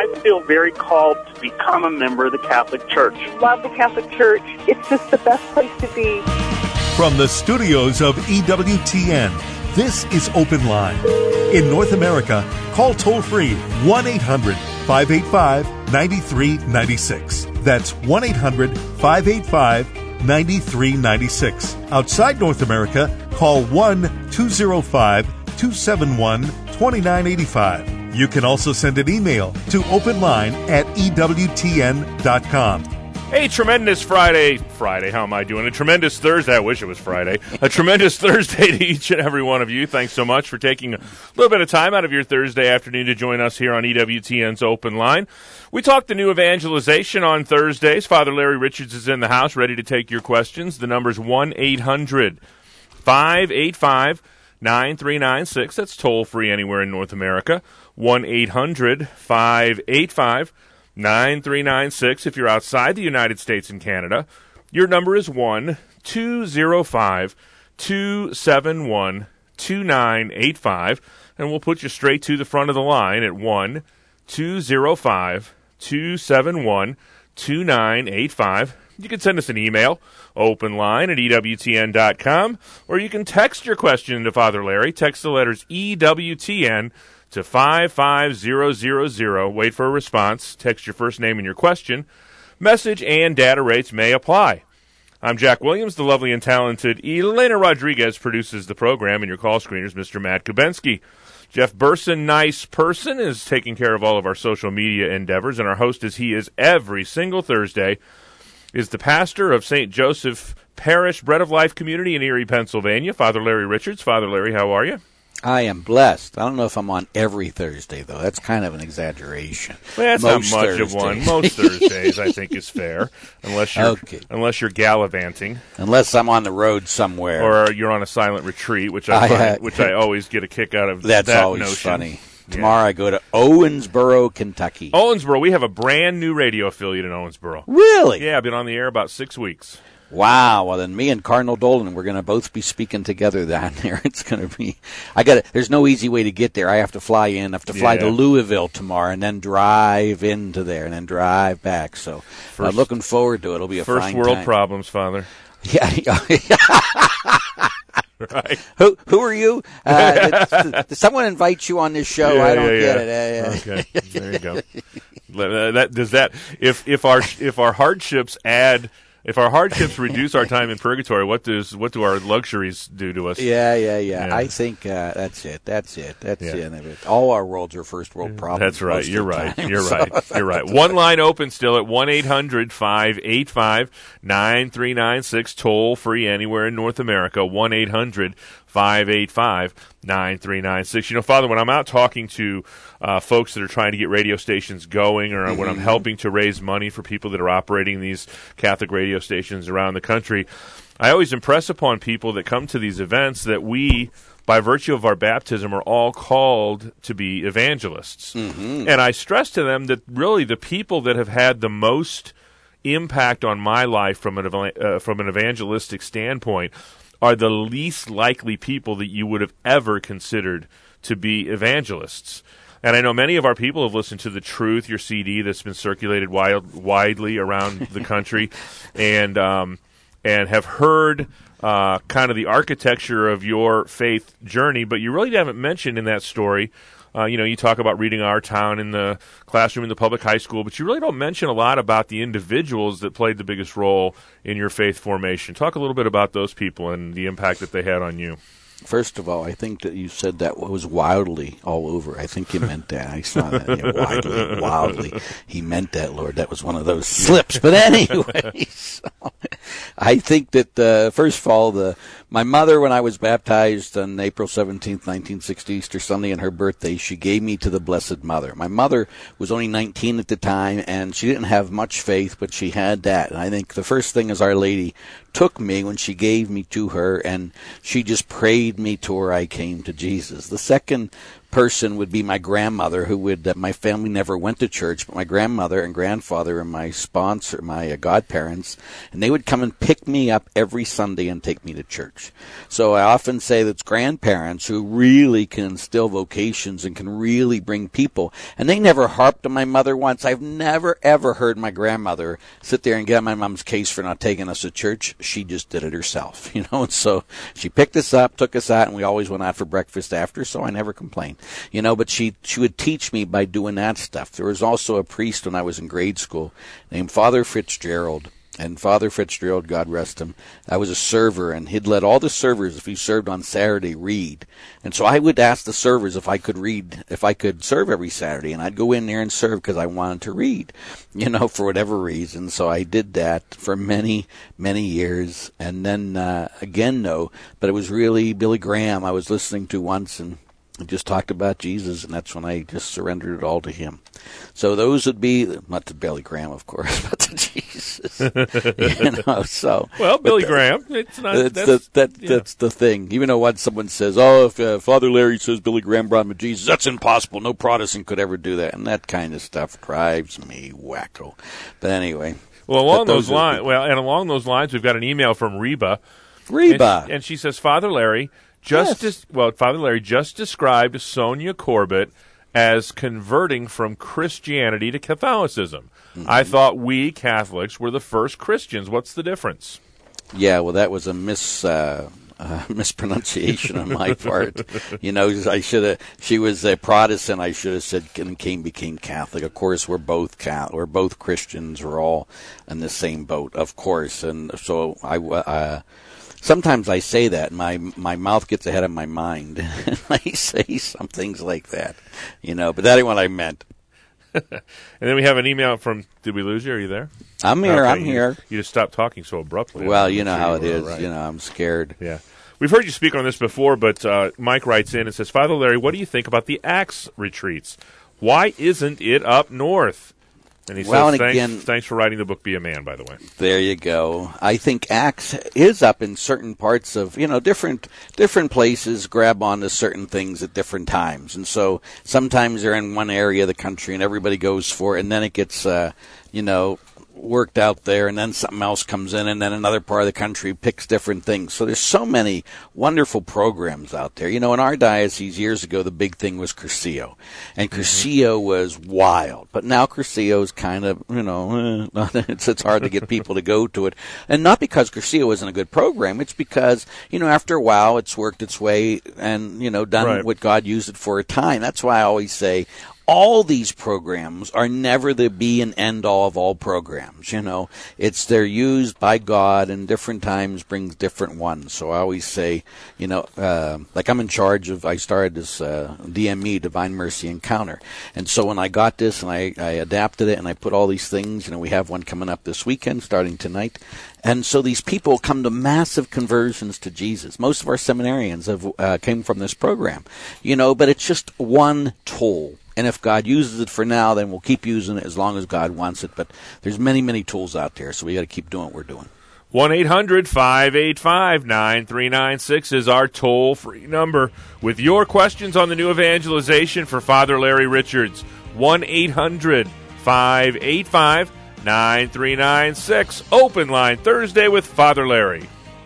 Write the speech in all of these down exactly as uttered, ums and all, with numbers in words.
I feel very called to become a member of the Catholic Church. Love the Catholic Church. It's just the best place to be. From the studios of E W T N, this is Open Line. In North America, call toll-free one eight hundred five eight five nine three nine six. That's one eight hundred five eight five nine three nine six. Outside North America, call one two zero five two seven one two nine eight five. You can also send an email to openline at E W T N dot com. Hey, tremendous Friday. Friday, how am I doing? A tremendous Thursday. I wish it was Friday. A tremendous Thursday to each and every one of you. Thanks so much for taking a little bit of time out of your Thursday afternoon to join us here on E W T N's Open Line. We talked the new evangelization on Thursdays. Father Larry Richards is in the house, ready to take your questions. The number's one eight hundred five eight five nine three nine six. That's toll-free anywhere in North America. one eight hundred five eight five nine three nine six. If you're outside the United States and Canada, your number is one two zero five two seven one two nine eight five, and we'll put you straight to the front of the line at one two zero five two seven one two nine eight five. You can send us an email, openline at E W T N dot com, or you can text your question to Father Larry. Text the letters E W T N to five five zero zero zero. Wait for a response. Text your first name and your question. Message and data rates may apply. I'm Jack Williams. The lovely and talented Elena Rodriguez produces the program, and your call screeners, Mister Matt Kubensky. Jeff Burson, nice person, is taking care of all of our social media endeavors, and our host, as he is every single Thursday, is the pastor of Saint Joseph Parish Bread of Life Community in Erie, Pennsylvania, Father Larry Richards. Father Larry, how are you? I am blessed. I don't know if I'm on every Thursday, though. That's kind of an exaggeration. Well, that's Most not much Thursdays. of one. Most Thursdays, I think, is fair, unless you're Okay. unless you're gallivanting, Unless I'm on the road somewhere. or you're on a silent retreat, which I, I, find, uh, which I always get a kick out of. That's that always notion. funny. Tomorrow I go to Owensboro, Kentucky. Owensboro, we have a brand new radio affiliate in Owensboro. Really? Yeah, I've been on the air about six weeks. Wow. Well, then me and Cardinal Dolan, we're going to both be speaking together down there. It's going to be. I got. There's no easy way to get there. I have to fly in. I have to fly Yeah. to Louisville tomorrow, and then drive into there, and then drive back. So I'm First- looking forward to it. It'll be a First fine world time. problems, Father. Yeah. Right. Who who are you? Uh, did, did someone invite you on this show? Yeah, I don't yeah, get yeah. it. Uh, yeah. Okay, there you go. Let- That does that. If if our if our hardships add. If our hardships reduce our time in purgatory, what does what do our luxuries do to us? Yeah, yeah, yeah. Yeah. I think uh, that's it. That's it. That's Yeah. it. All our worlds are first world problems. That's right. most of You're the right. time. You're So- right. You're right. One line open still at one eight hundred five eight five nine three nine six. Toll free anywhere in North America. one eight hundred five eight five nine three nine six. You know, Father, when I'm out talking to uh, folks that are trying to get radio stations going, or mm-hmm. when I'm helping to raise money for people that are operating these Catholic radio stations around the country, I always impress upon people that come to these events that we, by virtue of our baptism, are all called to be evangelists. Mm-hmm. And I stress to them that really the people that have had the most impact on my life from an uh, from an evangelistic standpoint are the least likely people that you would have ever considered to be evangelists. And I know many of our people have listened to The Truth, your C D that's been circulated wild, widely around the country, and um, and have heard uh, kind of the architecture of your faith journey, but you really haven't mentioned in that story. Uh, you know, you talk about reading Our Town in the classroom in the public high school, but you really don't mention a lot about the individuals that played the biggest role in your faith formation. Talk a little bit about those people and the impact that they had on you. First of all, I think that you said that was wildly all over. I think you meant that. I saw that. Yeah, widely, wildly. He meant that, Lord. That was one of those slips. But anyway, so, I think that, uh, first of all, the my mother, when I was baptized on April seventeenth, nineteen sixty, Easter Sunday, and her birthday, she gave me to the Blessed Mother. My mother was only nineteen at the time, and she didn't have much faith, but she had that. And I think the first thing is Our Lady took me when she gave me to her, and she just prayed me to where I came to Jesus. The second person would be my grandmother, who would, uh, my family never went to church, but my grandmother and grandfather and my sponsor, my uh, godparents, and they would come and pick me up every Sunday and take me to church. church. So I often say that's grandparents who really can instill vocations and can really bring people. And they never harped on my mother once. I've never, ever heard my grandmother sit there and get on my mom's case for not taking us to church. She just did it herself, you know. And so she picked us up, took us out, and we always went out for breakfast after, so I never complained. You know, but she, she would teach me by doing that stuff. There was also a priest when I was in grade school named Father Fitzgerald. And Father Fitzgerald, God rest him, I was a server, and he'd let all the servers, if he served on Saturday, read. And so I would ask the servers if I could read, if I could serve every Saturday, and I'd go in there and serve because I wanted to read, you know, for whatever reason. So I did that for many, many years. And then, uh, again, no, but it was really Billy Graham I was listening to once, and just talked about Jesus, and that's when I just surrendered it all to him. So those would be, not to Billy Graham, of course, but to Jesus. You know, so. Well, Billy the, Graham, it's not, that's, that's, the, that, yeah. that's the thing. Even though once someone says, oh, if uh, Father Larry says Billy Graham brought him to Jesus, that's impossible. No Protestant could ever do that. And that kind of stuff drives me wacko. But anyway. Well, along those, those lines, well, and along those lines, we've got an email from Reba. Reba. And she, and she says, Father Larry, Just yes. des- well, Father Larry just described Sonia Corbett as converting from Christianity to Catholicism. Mm-hmm. I thought we Catholics were the first Christians. What's the difference? Yeah, well, that was a mis uh, uh, mispronunciation on my part. You know, I should have. She was a Protestant. I should have said and came became Catholic. Of course, we're both Catholic. We're both Christians. We're all in the same boat, of course. And so I. Uh, Sometimes I say that, and my my mouth gets ahead of my mind, and I say some things like that, you know. But that ain't what I meant. And then we have an email from. Did we lose you? Are you there? I'm here. Okay, I'm you, here. You just stopped talking so abruptly. Well, you know sure how you it is. Right. You know, I'm scared. Yeah, we've heard you speak on this before, but uh, Mike writes in and says, "Father Larry, what do you think about the Acts retreats? Why isn't it up north?" And he well, says, and thanks, again, thanks for writing the book, Be a Man, by the way. There you go. I think Acts is up in certain parts of, you know, different different places grab on to certain things at different times. And so sometimes they're in one area of the country and everybody goes for it, and then it gets, uh, you know, worked out there, and then something else comes in, and then another part of the country picks different things. So there's so many wonderful programs out there. You know, in our diocese years ago, the big thing was Cursillo, and Cursillo mm-hmm. was wild. But now Cursillo is kind of, you know, eh, it's it's hard to get people to go to it, and not because Cursillo isn't a good program. It's because, you know, after a while, it's worked its way and, you know, done right. what God used it for a time. That's why I always say, all these programs are never the be and end all of all programs. You know, it's they're used by God, and different times brings different ones. So I always say, you know, uh, like I'm in charge of. I started this uh, D M E, Divine Mercy Encounter, and so when I got this and I, I adapted it and I put all these things, you know, we have one coming up this weekend, starting tonight. And so these people come to massive conversions to Jesus. Most of our seminarians have uh, came from this program, you know, but it's just one tool. And if God uses it for now, then we'll keep using it as long as God wants it. But there's many, many tools out there, so we got to keep doing what we're doing. one eight hundred five eight five nine three nine six is our toll-free number with your questions on the new evangelization for Father Larry Richards. one eight hundred five eight five nine three nine six. Open line Thursday with Father Larry.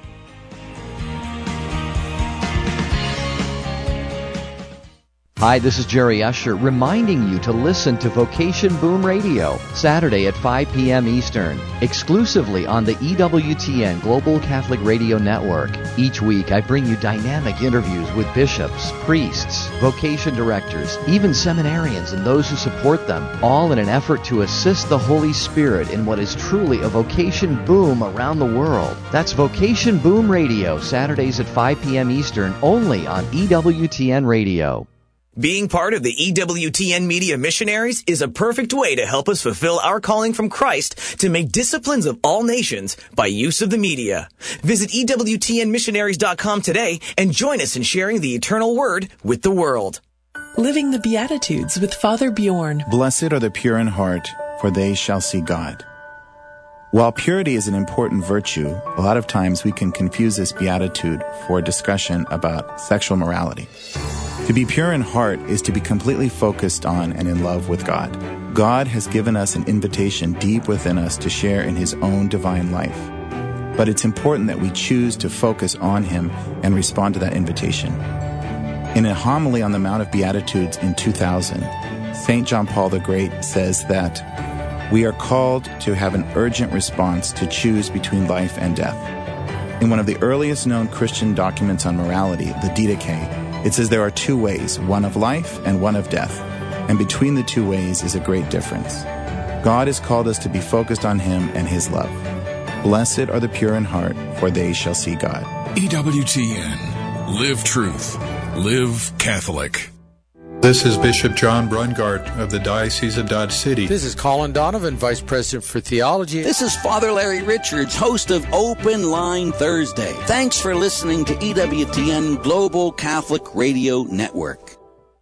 Hi, this is Jerry Usher reminding you to listen to Vocation Boom Radio, Saturday at five p.m. Eastern, exclusively on the E W T N Global Catholic Radio Network. Each week I bring you dynamic interviews with bishops, priests, vocation directors, even seminarians and those who support them, all in an effort to assist the Holy Spirit in what is truly a vocation boom around the world. That's Vocation Boom Radio, Saturdays at five p.m. Eastern, only on E W T N Radio. Being part of the E W T N Media Missionaries is a perfect way to help us fulfill our calling from Christ to make disciplines of all nations by use of the media. Visit E W T N missionaries dot com today and join us in sharing the eternal word with the world. Living the Beatitudes with Father Bjorn. Blessed are the pure in heart, for they shall see God. While purity is an important virtue, a lot of times we can confuse this beatitude for a discussion about sexual morality. To be pure in heart is to be completely focused on and in love with God. God has given us an invitation deep within us to share in His own divine life. but it's important that we choose to focus on him and respond to that invitation. In a homily on the Mount of Beatitudes in two thousand, Saint John Paul the Great says that we are called to have an urgent response to choose between life and death. In one of the earliest known Christian documents on morality, the Didache, it says there are two ways, one of life and one of death, and between the two ways is a great difference. God has called us to be focused on him and his love. Blessed are the pure in heart, for they shall see God. E W T N. Live truth. Live Catholic. This is Bishop John Brungart of the Diocese of Dodge City. This is Colin Donovan, Vice President for Theology. This is Father Larry Richards, host of Open Line Thursday. Thanks for listening to E W T N Global Catholic Radio Network.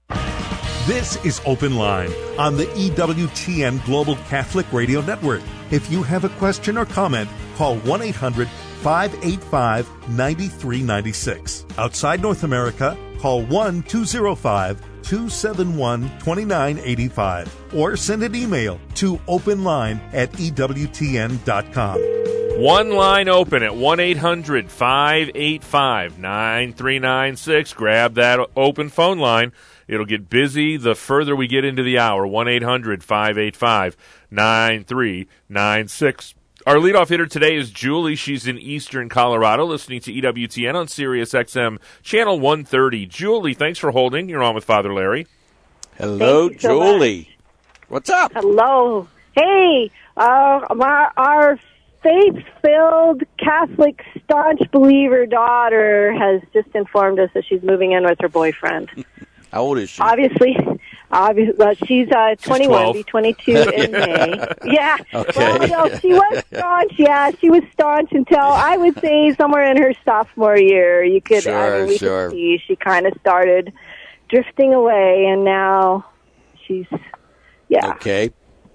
This is Open Line on the E W T N Global Catholic Radio Network. If you have a question or comment, call one eight hundred five eight five nine three nine six. Outside North America, call one two zero five two seven one two nine eight five or send an email to openline at E W T N dot com. One line open at one eight hundred five eight five nine three nine six. Grab that open phone line. It'll get busy the further we get into the hour. one eight hundred five eight five nine three nine six. Our leadoff hitter today is Julie. She's in eastern Colorado, listening to E W T N on Sirius X M, channel one thirty. Julie, thanks for holding. You're on with Father Larry. Hello, Thank you so Julie. much. What's up? Hello. Hey, uh, my, our faith-filled Catholic staunch believer daughter has just informed us that she's moving in with her boyfriend. How old is she? Obviously, obviously, well, she's uh, twenty-one, be twenty-two in May. Yeah. Okay. Well, no, she was staunch. Yeah, she was staunch until I would say somewhere in her sophomore year. You could, Sure, I mean, we sure. could see she kind of started drifting away, and now she's, yeah. Okay.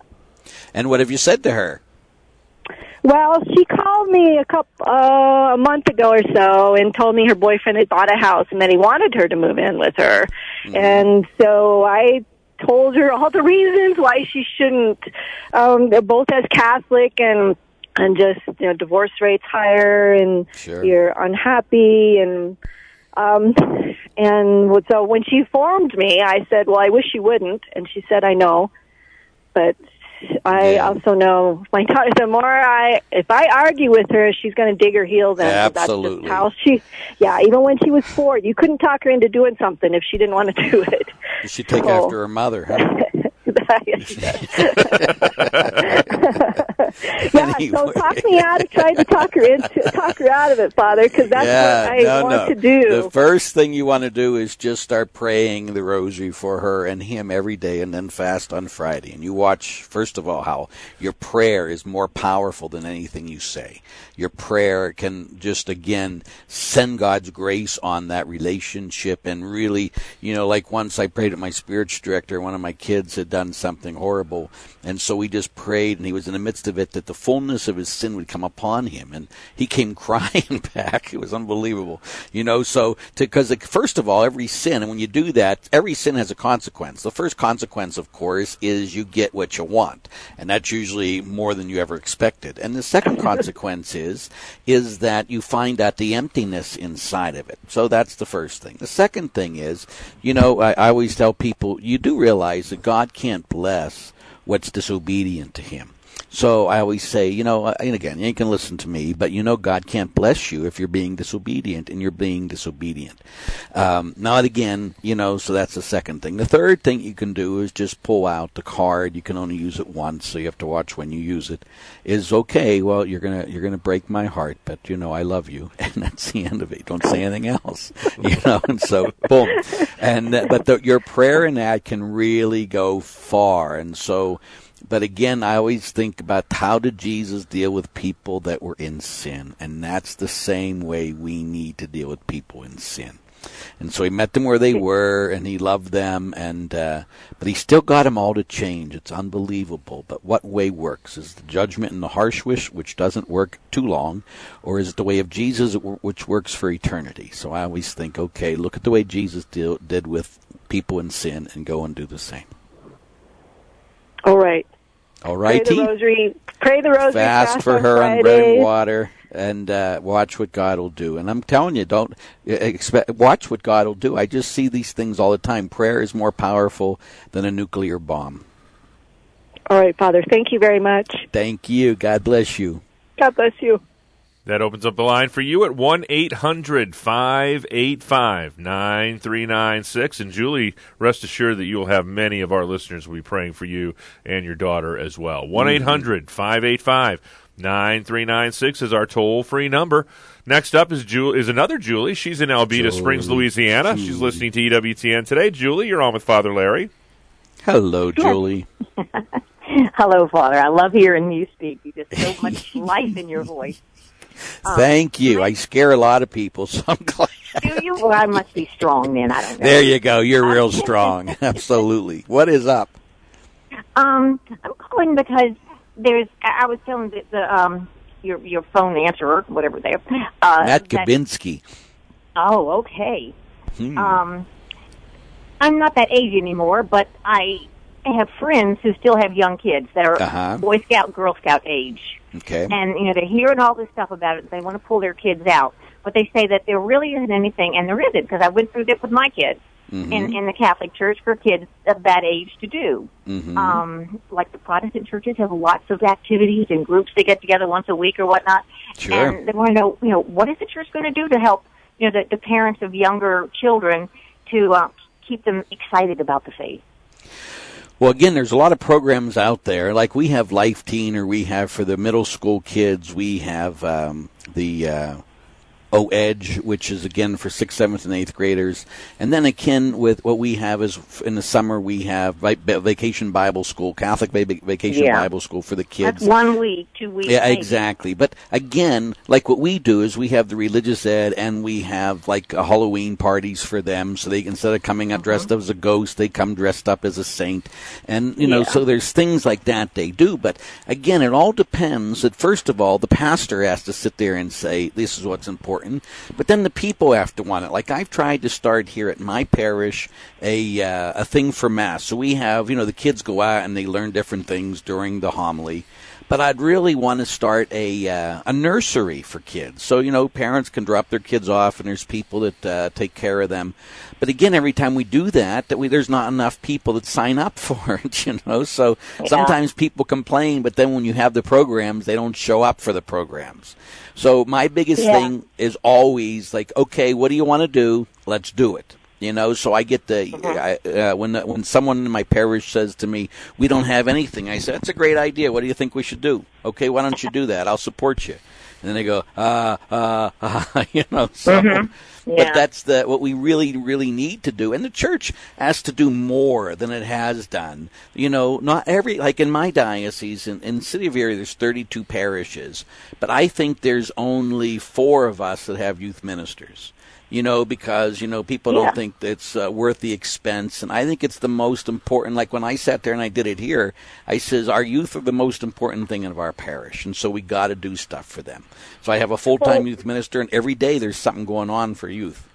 And what have you said to her? Well, she called me a couple uh, a month ago or so and told me her boyfriend had bought a house and that he wanted her to move in with her. Mm-hmm. And so I told her all the reasons why she shouldn't. Um, they're both as Catholic, and and just, you know, divorce rates higher, and Sure. you're unhappy, and um, and so when she informed me, I said, "Well, I wish you wouldn't," and she said, "I know, but." I Yeah. also know my daughter. The more I, if I argue with her, she's going to dig her heels in. Absolutely. That's just how she. Yeah, even when she was four, you couldn't talk her into doing something if she didn't want to do it. You should take So- after her mother, huh? Yes, she does. Yeah, Anyway. so talk me out of trying to talk her into talk her out of it, Father, because that's yeah, what I no, want no. to do. The first thing you want to do is just start praying the rosary for her and him every day, and then fast on Friday. And you watch, first of all, how your prayer is more powerful than anything you say. Your prayer can just, again, send God's grace on that relationship. And really, you know, like once I prayed at my spiritual director, one of my kids had done something horrible. And so we just prayed, and he was in the midst of it, that the fullness of his sin would come upon him. And he came crying back. It was unbelievable. You know, so, because first of all, every sin, and when you do that, every sin has a consequence. The first consequence, of course, is you get what you want. And that's usually more than you ever expected. And the second consequence is, is that you find out the emptiness inside of it. So that's the first thing. The second thing is, you know, I, I always tell people, you do realize that God can't bless what's disobedient to him. So I always say, you know, and again, you can listen to me, but you know God can't bless you if you're being disobedient, and you're being disobedient. Um, not again, you know, so that's the second thing. The third thing you can do is just pull out the card. You can only use it once, so you have to watch when you use it. Is okay, well, you're gonna you're gonna break my heart, but you know I love you, and that's the end of it. Don't say anything else, you know. And so, boom. And uh, but the, your prayer in that can really go far, and so. But again, I always think about how did Jesus deal with people that were in sin? And that's the same way we need to deal with people in sin. And so he met them where they were, and he loved them, and uh, but he still got them all to change. It's unbelievable. But what way works? Is the judgment and the harsh wish, which doesn't work too long, or is it the way of Jesus, which works for eternity? So I always think, okay, look at the way Jesus deal, did with people in sin, and go and do the same. All right. All righty. Pray the rosary. Pray the rosary. Fast, fast for on her Fridays. on bread and water. and uh, watch what God will do. And I'm telling you, don't expect. Watch what God will do. I just see these things all the time. Prayer is more powerful than a nuclear bomb. All right, Father. Thank you very much. Thank you. God bless you. God bless you. That opens up the line for you at one eight hundred five eight five nine three nine six. And Julie, rest assured that you'll have many of our listeners will be praying for you and your daughter as well. one eight hundred five eight five nine three nine six is our toll-free number. Next up is Ju- is another Julie. She's in Alberta Julie. Springs, Louisiana. Julie. She's listening to E W T N today. Julie, you're on with Father Larry. Hello, Julie. Hello, Father. I love hearing you speak. You just so much life in your voice. Um, Thank you. I scare a lot of people, so I'm glad. Do you? Well, I must be strong then. I don't know. There you go. You're real strong. Absolutely. What is up? Um, I'm calling because there's. I was telling the, the um your your phone answerer, whatever they are. Uh, Matt that, Kabinski. Oh, okay. Hmm. Um, I'm not that age anymore, but I have friends who still have young kids that are Uh-huh. Boy Scout, Girl Scout age. Okay. And, you know, they're hearing all this stuff about it. They want to pull their kids out. But they say that there really isn't anything, and there isn't, because I went through this with my kids Mhm. in, in the Catholic Church for kids of that age to do. Mhm. Um, like the Protestant churches have lots of activities and groups they get together once a week or whatnot. Sure. And they want to know, you know, what is the church going to do to help, you know, the, the parents of younger children to uh, keep them excited about the faith? Well, again, there's a lot of programs out there. Like we have Life Teen, or we have for the middle school kids, we have um, the uh, O-Edge, which is, again, for sixth, seventh, and eighth graders. And then, again, with what we have is in the summer, we have Vacation Bible School, Catholic Vacation Yeah. Bible School for the kids. That's one week, two weeks. Yeah, maybe. exactly. But again, like what we do is we have the religious ed, and we have like a Halloween parties for them. So they, instead of coming up dressed up as a ghost, they come dressed up as a saint. And, you know, Yeah. so there's things like that they do. But again, it all depends that, first of all, the pastor has to sit there and say, this is what's important. But then the people have to want it. Like I've tried to start here at my parish a uh, a thing for Mass. So we have, you know, the kids go out and they learn different things during the homily. But I'd really want to start a uh, a nursery for kids. So, you know, parents can drop their kids off and there's people that uh, take care of them. But again, every time we do that, that we, there's not enough people that sign up for it, you know. So Yeah. sometimes people complain, but then when you have the programs, they don't show up for the programs. So my biggest Yeah. thing is always like, okay, what do you want to do? Let's do it. You know, so I get the I, uh, when when someone in my parish says to me, "We don't have anything," I say, "That's a great idea. What do you think we should do?" Okay, why don't you do that? I'll support you. And then they go, uh, uh, uh you know. So, Mhm. but Yeah. that's the what we really, really need to do. And the church has to do more than it has done. You know, not every like in my diocese in, in the city of Erie, there's thirty-two parishes, but I think there's only four of us that have youth ministers. You know, because, you know, people Yeah. don't think it's uh, worth the expense. And I think it's the most important. Like when I sat there and I did it here, I says, our youth are the most important thing of our parish. And so we got to do stuff for them. So I have a full-time Well- youth minister, and every day there's something going on for youth.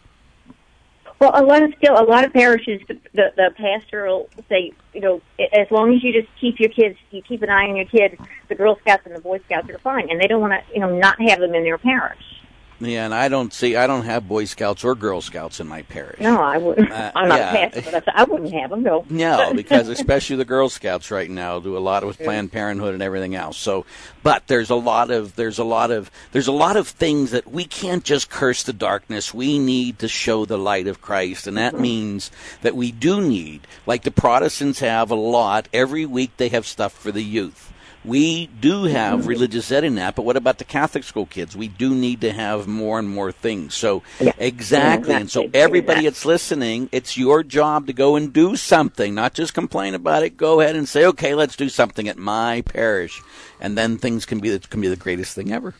Well, a lot of still, a lot of parishes, the, the, the pastor will say, you know, as long as you just keep your kids, you keep an eye on your kids, the Girl Scouts and the Boy Scouts are fine, and they don't want to, you know, not have them in their parish. Yeah, and I don't see, I don't have Boy Scouts or Girl Scouts in my parish. No, I wouldn't. Uh, I'm not yeah. a pastor, but I, said I wouldn't have them. No, No, because especially the Girl Scouts right now do a lot with Planned Parenthood and everything else. So, but there's a lot of there's a lot of there's a lot of things that we can't just curse the darkness. We need to show the light of Christ, and that means that we do need, like the Protestants have a lot every week. They have stuff for the youth. We do have religious ed in that, but what about the Catholic school kids? We do need to have more and more things. So, Yeah. exactly. Yeah, And so exactly. everybody that's listening, it's your job to go and do something, not just complain about it. Go ahead and say, okay, let's do something at my parish. And then things can be, it can be the greatest thing ever.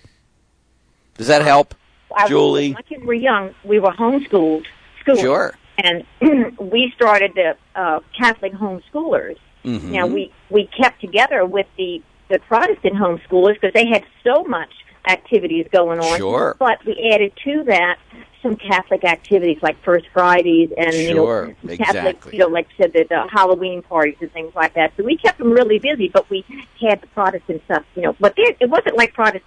Does that help, I, Julie? When my kids were young, we were homeschooled. School, Sure. And we started the uh, Catholic homeschoolers. Mhm. Now, we, we kept together with the, the Protestant homeschoolers because they had so much activities going on. Sure. But we added to that some Catholic activities like First Fridays and, you Sure, know, Catholic, exactly. you know, like I said, the, the Halloween parties and things like that. So we kept them really busy, but we had the Protestant stuff, you know. But there, it wasn't like Protestant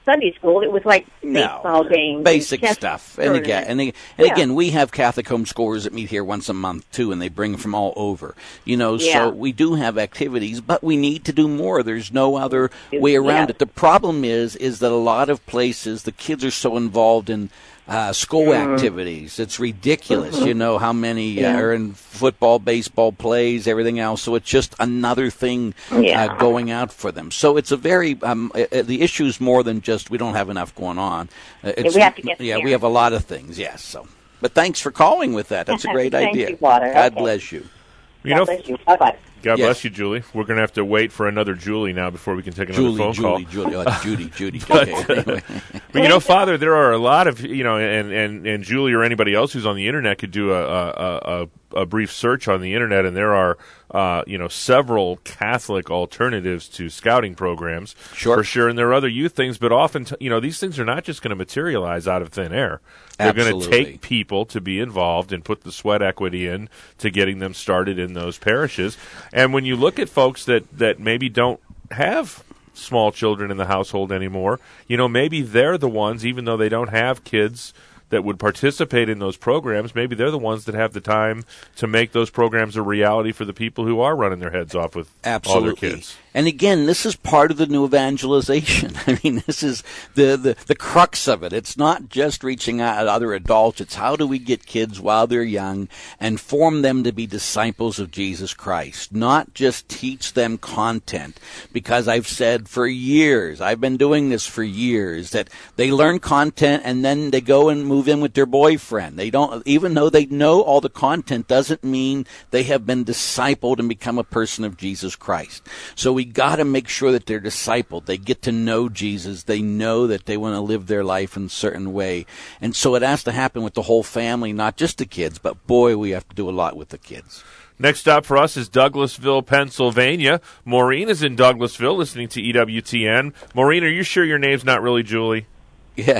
Sunday school. It was like No. baseball games, Basic chess stuff. And again, tournaments. and, and Yeah. again, we have Catholic homeschoolers that meet here once a month, too, and they bring them from all over. You know, Yeah. so we do have activities, but we need to do more. There's no other way around Yeah. it. The problem is, is that a lot of places, the kids are so involved in Uh, school Mm. activities. It's ridiculous, you know, how many Yeah. uh, are in football, baseball plays, everything else. So it's just another thing Yeah. uh, going out for them. So it's a very, um, uh, the issue is more than just we don't have enough going on. Uh, it's, we have to get Yeah, there. we have a lot of things, yes. So, but thanks for calling with that. That's a great Thank idea. you, Walter. God Okay. bless you. You know, God bless you. Bye-bye. God Yes. bless you, Julie. We're going to have to wait for another Julie now before we can take another Julie, phone call. Julie, Julie, oh, Judy, Judy. But, Okay, anyway. but you know, Father, there are a lot of you know, and, and, and Julie or anybody else who's on the internet could do a a, a, a brief search on the internet, and there are uh, you know several Catholic alternatives to scouting programs, Sure. for sure, and there are other youth things. But often, t- you know, these things are not just going to materialize out of thin air. They're going to Absolutely. take people to be involved and put the sweat equity in to getting them started in those parishes. And when you look at folks that, that maybe don't have small children in the household anymore, you know, maybe they're the ones, even though they don't have kids that would participate in those programs, maybe they're the ones that have the time to make those programs a reality for the people who are running their heads off with Absolutely. all their kids. And again, this is part of the new evangelization. I mean, this is the, the, the crux of it. It's not just reaching out at other adults. It's how do we get kids while they're young and form them to be disciples of Jesus Christ, not just teach them content. Because I've said for years, I've been doing this for years, that they learn content and then they go and move in with their boyfriend. They don't, even though they know all the content, doesn't mean they have been discipled and become a person of Jesus Christ. So we got to make sure that they're discipled. They get to know Jesus. They know that they want to live their life in a certain way. And so it has to happen with the whole family, not just the kids, but boy, we have to do a lot with the kids. Next stop for us is Douglasville, Pennsylvania. Maureen is in Douglasville listening to E W T N. Maureen, are you sure your name's not really Julie? Yeah.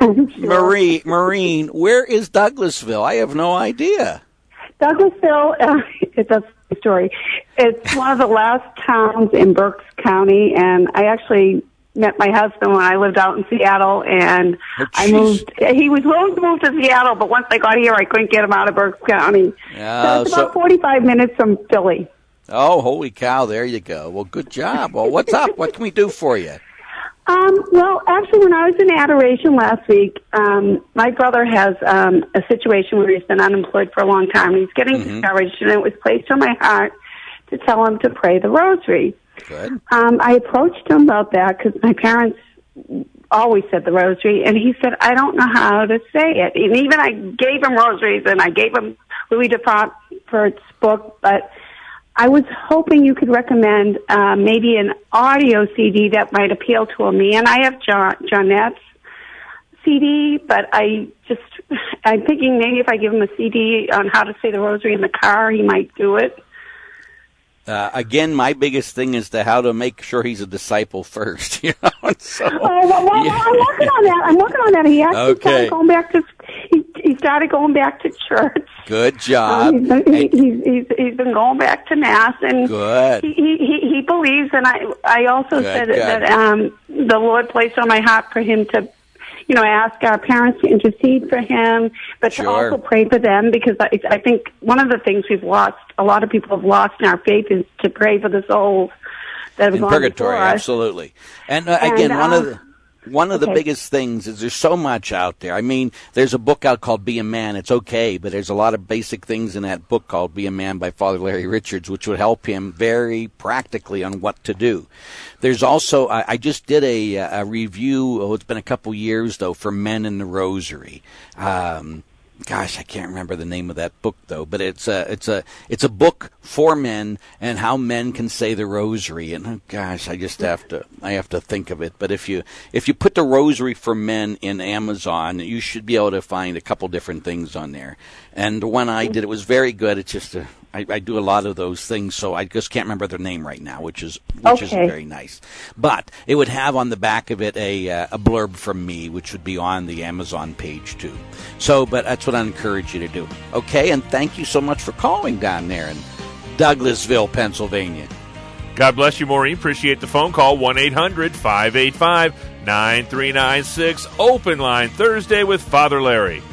Marie, Maureen, where is Douglasville? I have no idea. Douglasville, uh, it's a story. It's one of the last towns in Berks County, and I actually met my husband when I lived out in Seattle, and Oh, I moved. He was willing to move to Seattle, but once I got here, I couldn't get him out of Berks County. Yeah, so it's about so- forty-five minutes from Philly. Oh, holy cow, there you go. Well, good job. Well, what's up? What can we do for you? Um, well, actually, when I was in adoration last week, um, my brother has um, a situation where he's been unemployed for a long time. He's getting Mhm. discouraged, and it was placed on my heart to tell him to pray the rosary. Good. Um, I approached him about that because my parents always said the rosary, and he said, I don't know how to say it. And even I gave him rosaries, and I gave him Louis de Frankfurt's book, but I was hoping you could recommend uh, maybe an audio C D that might appeal to him. Me and I have John, Johnette's C D, but I just, I'm thinking maybe if I give him a C D on how to say the rosary in the car, he might do it. Uh, again, my biggest thing is to how to make sure he's a disciple first. You know, and so, Oh, well, well, yeah. I'm working on that. I'm working on that. He actually Okay. started going back to he, he started going back to church. Good job. Um, he's, been, he, he's, he's he's been going back to mass, and Good. he, he he he believes. And I I also Good, said good. that um the Lord placed on my heart for him to, you know, ask our parents to intercede for him, but Sure. to also pray for them, because I I think one of the things we've lost, a lot of people have lost in our faith, is to pray for the souls that have In gone purgatory, before us. absolutely. And, uh, And, again, one uh, of the one of the okay. biggest things is there's so much out there. I mean, there's a book out called Be a Man. It's okay, but there's a lot of basic things in that book called Be a Man by Father Larry Richards, which would help him very practically on what to do. There's also, I, I just did a, a review, oh, it's been a couple years, though, for Men in the Rosary. Um, gosh, I can't remember the name of that book, though, but it's a, it's a, it's a book for men and how men can say the rosary. And oh, gosh, I just have to, I have to think of it. But if you, if you put the rosary for men in Amazon, you should be able to find a couple different things on there. And the one I did, it was very good. It's just a, I, I do a lot of those things, so I just can't remember their name right now, which is which is Okay. very nice. But it would have on the back of it a uh, a blurb from me, which would be on the Amazon page too. So, but that's what I encourage you to do. Okay, and thank you so much for calling down there in Douglasville, Pennsylvania. God bless you, Maureen. Appreciate the phone call. one eight hundred five eight five nine three nine six. Open Line Thursday with Father Larry.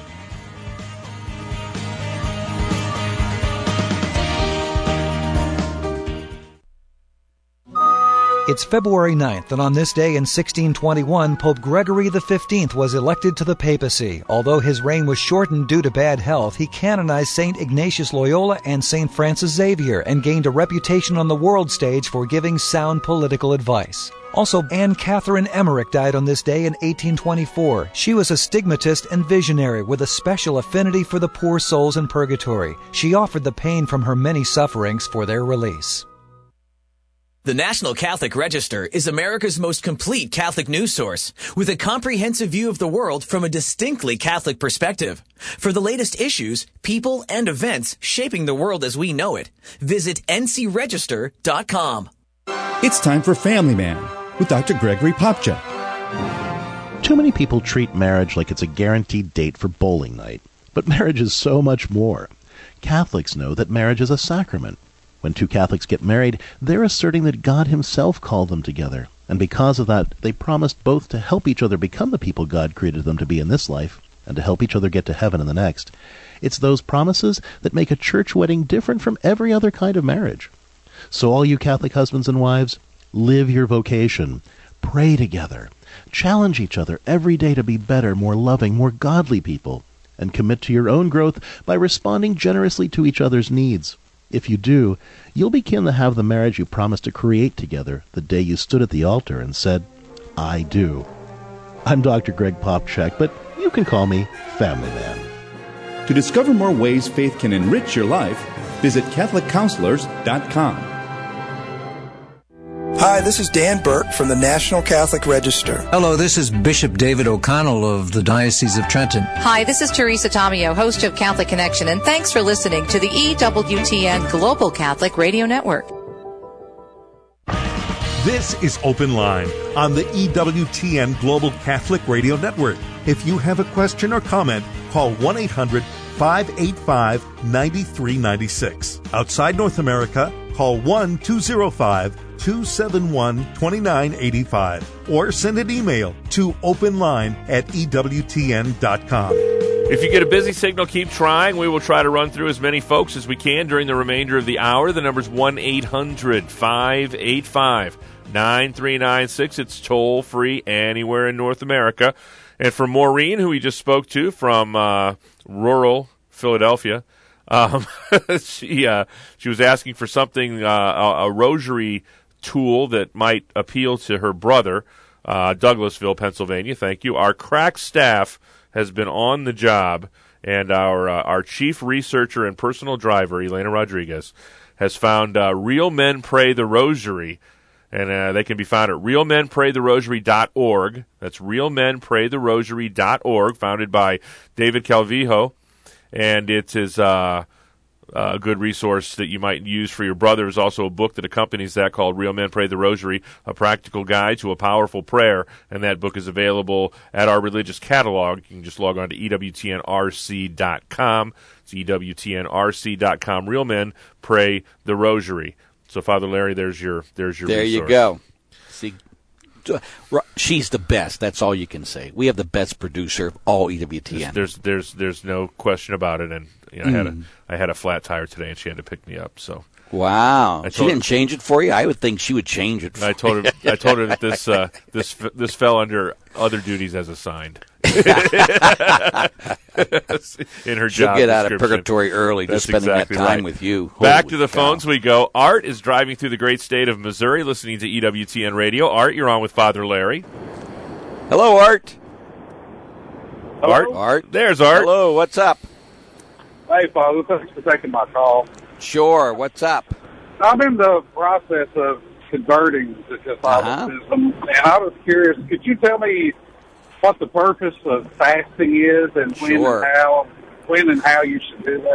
It's February ninth, and on this day in sixteen twenty-one, Pope Gregory the fifteenth was elected to the papacy. Although his reign was shortened due to bad health, he canonized Saint Ignatius Loyola and Saint Francis Xavier and gained a reputation on the world stage for giving sound political advice. Also, Anne Catherine Emmerich died on this day in eighteen twenty-four. She was a stigmatist and visionary with a special affinity for the poor souls in purgatory. She offered the pain from her many sufferings for their release. The National Catholic Register is America's most complete Catholic news source, with a comprehensive view of the world from a distinctly Catholic perspective. For the latest issues, people, and events shaping the world as we know it, visit N C register dot com. It's time for Family Man with Doctor Gregory Popcak. Too many people treat marriage like it's a guaranteed date for bowling night. But marriage is so much more. Catholics know that marriage is a sacrament. When two Catholics get married, they're asserting that God himself called them together. And because of that, they promised both to help each other become the people God created them to be in this life, and to help each other get to heaven in the next. It's those promises that make a church wedding different from every other kind of marriage. So all you Catholic husbands and wives, live your vocation. Pray together. Challenge each other every day to be better, more loving, more godly people. And commit to your own growth by responding generously to each other's needs. If you do, you'll begin to have the marriage you promised to create together the day you stood at the altar and said, I do. I'm Doctor Greg Popcak, but you can call me Family Man. To discover more ways faith can enrich your life, visit Catholic Counselors dot com. Hi, this is Dan Burke from the National Catholic Register. Hello, this is Bishop David O'Connell of the Diocese of Trenton. Hi, this is Teresa Tomeo, host of Catholic Connection, and thanks for listening to the E W T N Global Catholic Radio Network. This is Open Line on the E W T N Global Catholic Radio Network. If you have a question or comment, call one eight hundred five eight five nine three nine six. Outside North America, call one two zero five two seven one two nine eight five or send an email to openline at E W T N dot com. If you get a busy signal, keep trying. We will try to run through as many folks as we can during the remainder of the hour. The number's one eight hundred five eight five nine three nine six. It's toll-free anywhere in North America. And for Maureen, who we just spoke to from uh, rural Philadelphia, um, she uh, she was asking for something, uh, a, a rosary tool that might appeal to her brother, uh, Douglasville, Pennsylvania. Thank you. Our crack staff has been on the job, and our uh, our chief researcher and personal driver, Elena Rodriguez, has found uh, Real Men Pray the Rosary, and uh, they can be found at real men pray the rosary dot org. That's real men pray the rosary dot org, founded by David Calvijo, and it is uh, a good resource that you might use for your brother. There's also a book that accompanies that called Real Men Pray the Rosary, A Practical Guide to a Powerful Prayer, and that book is available at our religious catalog. You can just log on to E W T N R C dot com. It's E W T N R C dot com. Real Men Pray the Rosary. So, Father Larry, there's your there's your There resource. you go. See, she's the best. That's all you can say. We have the best producer of all E W T N. There's there's there's no question about it. And you know, I had a I had a flat tire today, and she had to pick me up. So wow, I she didn't change it for you. I would think she would change it. For I told her I told her that this uh, this this fell under other duties as assigned. In her She'll job get out of description. purgatory early, That's just spending exactly that time right. with you. Back Holy to the cow. phones we go. Art is driving through the great state of Missouri, listening to E W T N Radio. Art, you're on with Father Larry. Hello, Art. Hello? Art, Art. There's Art. Hello. What's up? Hey, Father. Thanks for taking my call. Sure. What's up? I'm in the process of converting to Catholicism, uh-huh. and I was curious, could you tell me what the purpose of fasting is and when sure. and how when and how you should do that?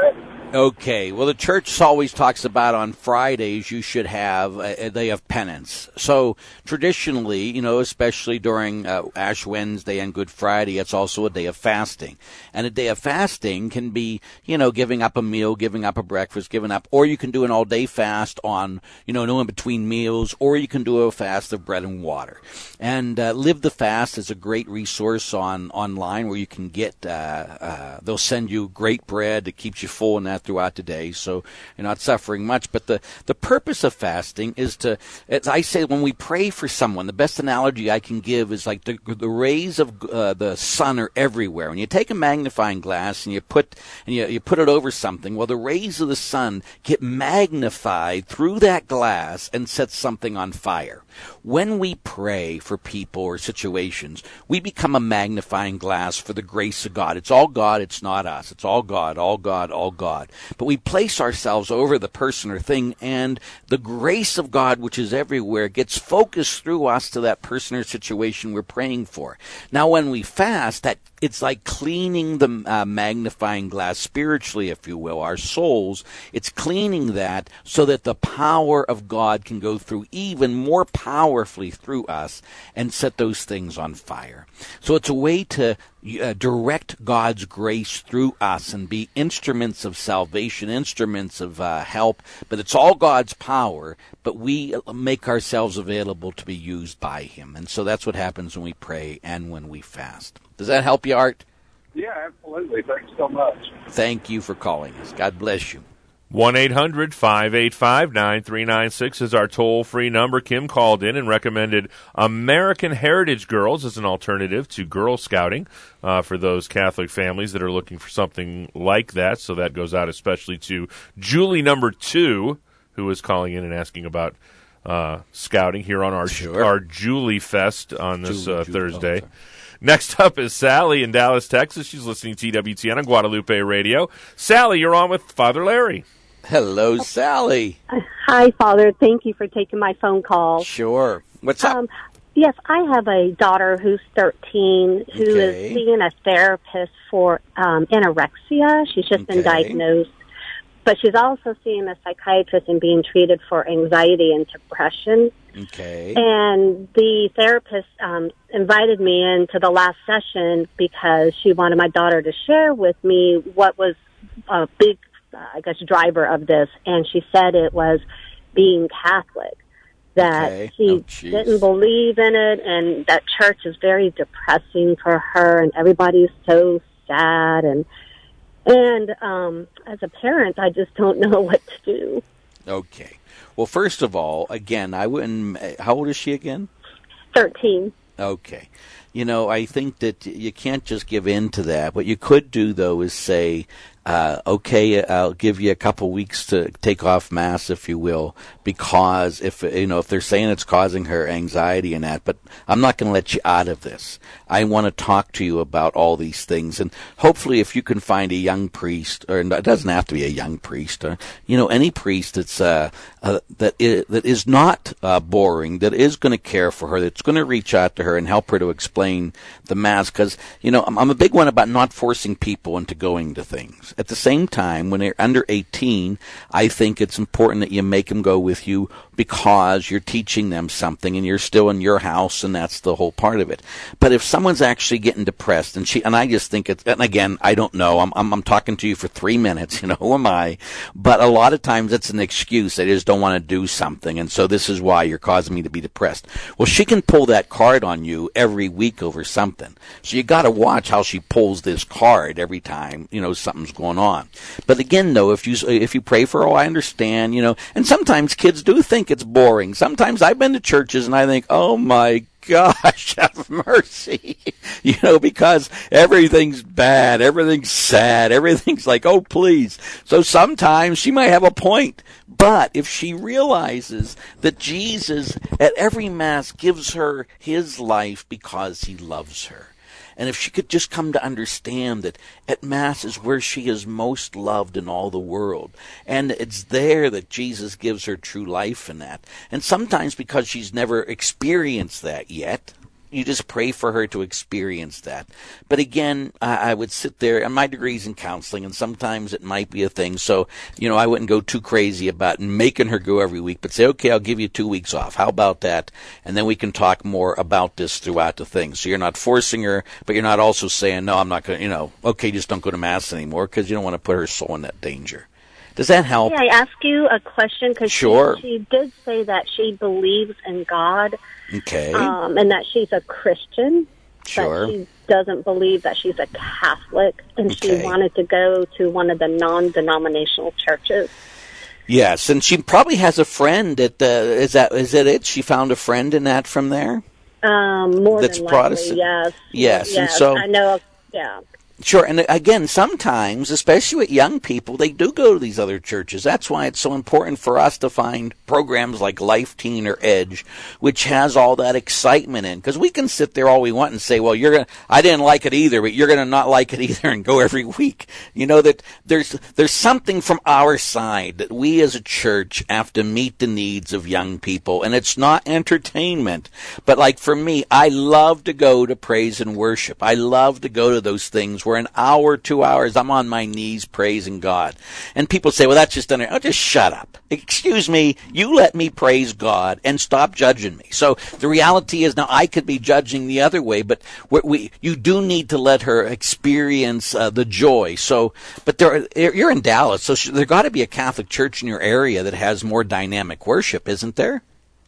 Okay. Well, the church always talks about on Fridays you should have a day of penance. So traditionally, you know, especially during uh, Ash Wednesday and Good Friday, it's also a day of fasting. And a day of fasting can be, you know, giving up a meal, giving up a breakfast, giving up, or you can do an all-day fast on, you know, no in between meals, or you can do a fast of bread and water. And uh, Live the Fast is a great resource on online where you can get, uh, uh, they'll send you great bread that keeps you full in that throughout the day, so you're not suffering much. But the, the purpose of fasting is to, as I say, when we pray for someone, the best analogy I can give is like the, the rays of uh, the sun are everywhere. When you take a magnifying glass and you put and you, you put it over something, well, the rays of the sun get magnified through that glass and set something on fire. When we pray for people or situations, we become a magnifying glass for the grace of God. It's all God, it's not us. It's all God, all God, all God. But we place ourselves over the person or thing, and the grace of God, which is everywhere, gets focused through us to that person or situation we're praying for. Now, when we fast, that it's like cleaning the uh, magnifying glass spiritually, if you will, our souls. It's cleaning that so that the power of God can go through even more powerfully through us and set those things on fire. So it's a way to uh, direct God's grace through us and be instruments of salvation, instruments of uh, help. But it's all God's power, but we make ourselves available to be used by Him. And so that's what happens when we pray and when we fast. Does that help you, Art? Yeah, absolutely. Thanks so much. Thank you for calling us. God bless you. one eight hundred five eight five nine three nine six is our toll-free number. Kim called in and recommended American Heritage Girls as an alternative to Girl Scouting uh, for those Catholic families that are looking for something like that. So that goes out especially to Julie number two, who is calling in and asking about uh, scouting here on our sure. our Julie Fest on this Julie, uh, Julie. Thursday. Oh, Next up is Sally in Dallas, Texas. She's listening to E W T N on Guadalupe Radio. Sally, you're on with Father Larry. Hello, Sally. Hi, Father. Thank you for taking my phone call. Sure. What's up? Um, yes, I have a daughter who's thirteen who Okay. is seeing a therapist for um, anorexia. She's just been Okay. diagnosed. But she's also seeing a psychiatrist and being treated for anxiety and depression. Okay. And the therapist um, invited me into the last session because she wanted my daughter to share with me what was a big, uh, I guess, driver of this. And she said it was being Catholic, that Okay. she Oh, jeez. didn't believe in it, and that church is very depressing for her, and everybody's so sad. And and um, as a parent, I just don't know what to do. Okay. Well, first of all, again, I wouldn't. How old is she again? Thirteen. Okay. You know, I think that you can't just give in to that. What you could do, though, is say, uh, okay, I'll give you a couple weeks to take off Mass, if you will, because if, you know, if they're saying it's causing her anxiety and that, but I'm not going to let you out of this. I want to talk to you about all these things. And hopefully if you can find a young priest, or it doesn't have to be a young priest, or, you know, any priest that's, uh, uh that is, that is not, uh, boring, that is going to care for her, that's going to reach out to her and help her to explain the Mass. Cause, you know, I'm, I'm a big one about not forcing people into going to things. At the same time, when they're under eighteen, I think it's important that you make them go with you because you're teaching them something and you're still in your house, and that's the whole part of it. But if someone's actually getting depressed, and she, and I just think it's, and again, I don't know, I'm, I'm, I'm talking to you for three minutes, you know, who am I? But a lot of times it's an excuse. They just don't want to do something, and so this is why you're causing me to be depressed. Well, she can pull that card on you every week over something. So you got to watch how she pulls this card every time, you know, something's going on. But again, though, if you if you pray for her, oh, I understand, you know, and sometimes kids do think it's boring. Sometimes I've been to churches and I think, oh my gosh, have mercy, you know, because everything's bad, everything's sad, everything's like, oh, please. So sometimes she might have a point, but if she realizes that Jesus at every Mass gives her his life because he loves her, and if she could just come to understand that at Mass is where she is most loved in all the world, and it's there that Jesus gives her true life in that. And sometimes because she's never experienced that yet, you just pray for her to experience that. But again, I, I would sit there, and my degree's in counseling, and sometimes it might be a thing. So, you know, I wouldn't go too crazy about making her go every week, but say, okay, I'll give you two weeks off. How about that? And then we can talk more about this throughout the thing. So you're not forcing her, but you're not also saying, no, I'm not going to, you know, okay, just don't go to Mass anymore, because you don't want to put her soul in that danger. Does that help? May I ask you a question? Because sure. she, she did say that she believes in God. Okay. Um, and that she's a Christian. Sure. But she doesn't believe that she's a Catholic. And okay. she wanted to go to one of the non-denominational churches. Yes, and she probably has a friend at the, is that, is that it? She found a friend in that from there? Um, more That's than likely, Protestant. yes. Yes, yes. and so. I know, yeah. Sure, and again, sometimes, especially with young people, they do go to these other churches. That's why it's so important for us to find programs like Life Teen or Edge, which has all that excitement in. Because we can sit there all we want and say, well, you're gonna, I didn't like it either, but you're going to not like it either and go every week. You know, that there's, there's something from our side that we as a church have to meet the needs of young people. And it's not entertainment. But like for me, I love to go to praise and worship. I love to go to those things where an hour, two hours, I'm on my knees praising God. And people say, well, that's just done. Oh, just shut up. Excuse me, you let me praise God and stop judging me. So the reality is now I could be judging the other way, but we, we you do need to let her experience uh, the joy. So, but there, you're in Dallas, so there got to be a Catholic church in your area that has more dynamic worship, isn't there?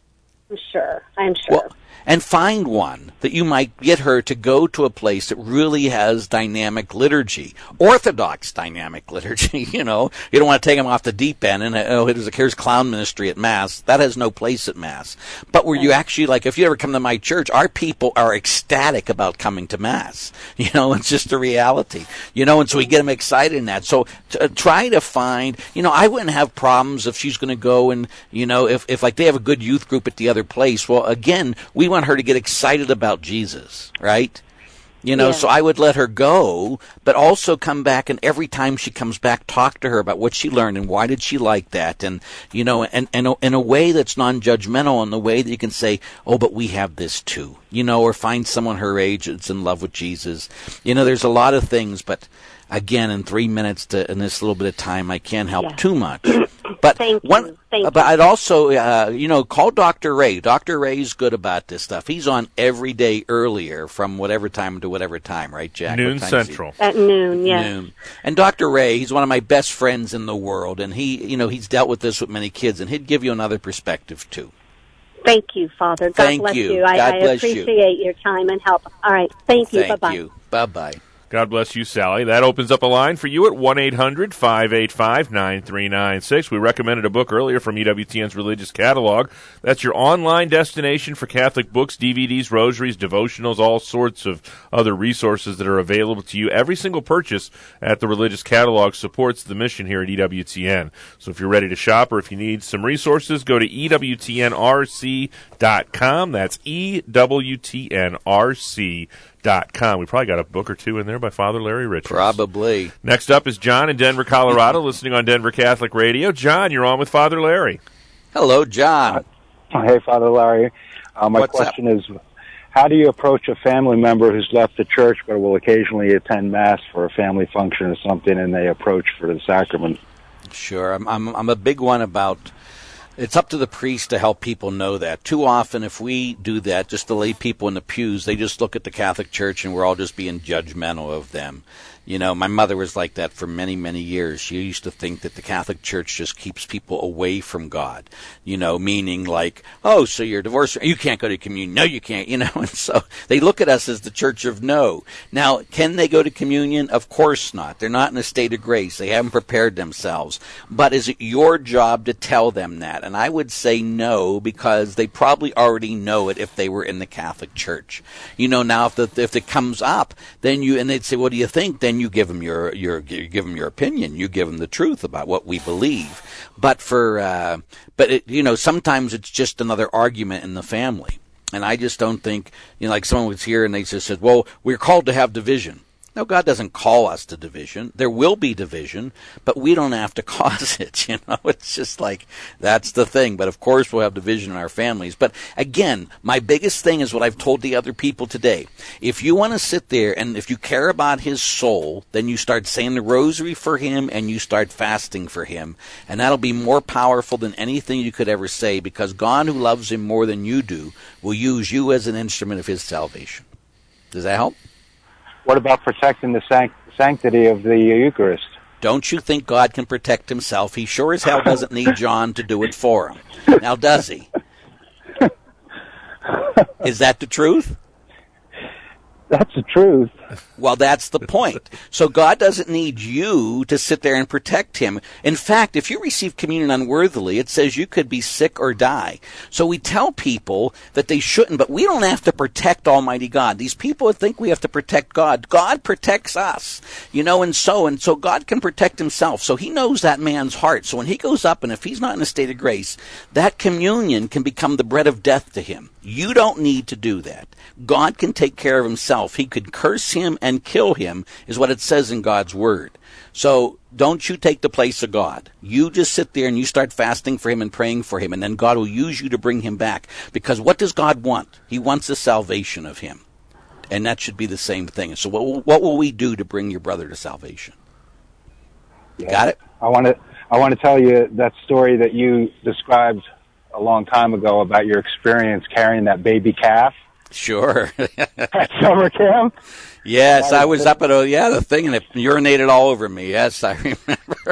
I'm sure. I'm sure. Well, and find one that you might get her to go to a place that really has dynamic liturgy, Orthodox dynamic liturgy. You know, you don't want to take them off the deep end and oh, here's, here's clown ministry at Mass. That has no place at Mass. But where you actually, like, if you ever come to my church, our people are ecstatic about coming to Mass. You know, it's just a reality. You know, and so we get them excited in that. So to, uh, try to find, you know, I wouldn't have problems if she's going to go and, you know, if, if like they have a good youth group at the other place. Well, again, we want her to get excited about Jesus, right? You know, yeah. So I would let her go, but also come back, and every time she comes back, talk to her about what she learned and why did she like that, and, you know, and, and in a way that's non-judgmental, in the way that you can say, oh, but we have this too, you know, or find someone her age that's in love with Jesus. You know, there's a lot of things, but again, in three minutes to in this little bit of time, I can't help yeah. too much. But Thank one, you. Thank but you. I'd also, uh, you know, call Doctor Ray. Doctor Ray's good about this stuff. He's on every day earlier, from whatever time to whatever time, right, Jack? Noon Central. At noon, yes. Noon. And Doctor Ray, he's one of my best friends in the world, and he, you know, he's dealt with this with many kids, and he'd give you another perspective too. Thank you, Father. God Thank bless you. you. I, God I bless appreciate you. your time and help. All right. Thank you. Thank Bye-bye. you. Bye-bye. God bless you, Sally. That opens up a line for you at one eight hundred five eight five nine three nine six. We recommended a book earlier from E W T N's Religious Catalog. That's your online destination for Catholic books, D V Ds, rosaries, devotionals, all sorts of other resources that are available to you. Every single purchase at the Religious Catalog supports the mission here at E W T N. So if you're ready to shop or if you need some resources, go to E W T N R C dot com. That's E W T N R C dot com. We probably got a book or two in there by Father Larry Richards. Probably. Next up is John in Denver, Colorado, listening on Denver Catholic Radio. John, you're on with Father Larry. Hello, John. Uh, hey, Father Larry. Uh, my What's question up? is, how do you approach a family member who's left the church but will occasionally attend Mass for a family function or something, and they approach for the sacrament? Sure. I'm, I'm, I'm a big one about... It's up to the priest to help people know that. Too often, if we do that, just to lay people in the pews, they just look at the Catholic Church and we're all just being judgmental of them. You know, my mother was like that for many, many years. She used to think that the Catholic Church just keeps people away from God, you know, meaning like, oh, so you're divorced, you can't go to communion. No, you can't, you know, and so they look at us as the Church of no. Now, can they go to communion? Of course not. They're not in a state of grace. They haven't prepared themselves. But is it your job to tell them that? And I would say no, because they probably already know it if they were in the Catholic Church. You know, now if the, if it comes up, then you, and they'd say, what do you think? Then you give them your, your, you give them your opinion. You give them the truth about what we believe. But for, uh, but it, you know, sometimes it's just another argument in the family. And I just don't think, you know, like someone was here and they just said, well, we're called to have division. Now, God doesn't call us to division. There will be division, but we don't have to cause it. You know, it's just like, that's the thing. But of course, we'll have division in our families. But again, my biggest thing is what I've told the other people today. If you want to sit there and if you care about his soul, then you start saying the rosary for him and you start fasting for him. And that'll be more powerful than anything you could ever say, because God, who loves him more than you do, will use you as an instrument of his salvation. Does that help? What about protecting the sanct- sanctity of the Eucharist? Don't you think God can protect himself? He sure as hell doesn't need John to do it for him. Now, does he? Is that the truth? That's the truth. Well, that's the point. So God doesn't need you to sit there and protect him. In fact, if you receive communion unworthily, it says you could be sick or die. So we tell people that they shouldn't, but we don't have to protect Almighty God. These people think we have to protect God. God protects us, you know, and so, and so God can protect himself. So he knows that man's heart. So when he goes up, and if he's not in a state of grace, that communion can become the bread of death to him. You don't need to do that. God can take care of himself. He could curse him and kill him, is what it says in God's word. So don't you take the place of God. You just sit there and you start fasting for him and praying for him, and then God will use you to bring him back. Because what does God want? He wants the salvation of him. And that should be the same thing. So what will, what will we do to bring your brother to salvation? Yeah. Got it? I want to I want to tell you that story that you described a long time ago about your experience carrying that baby calf. Sure. At summer camp? Yes, I was up at a, yeah, the thing, and it urinated all over me. Yes, I remember.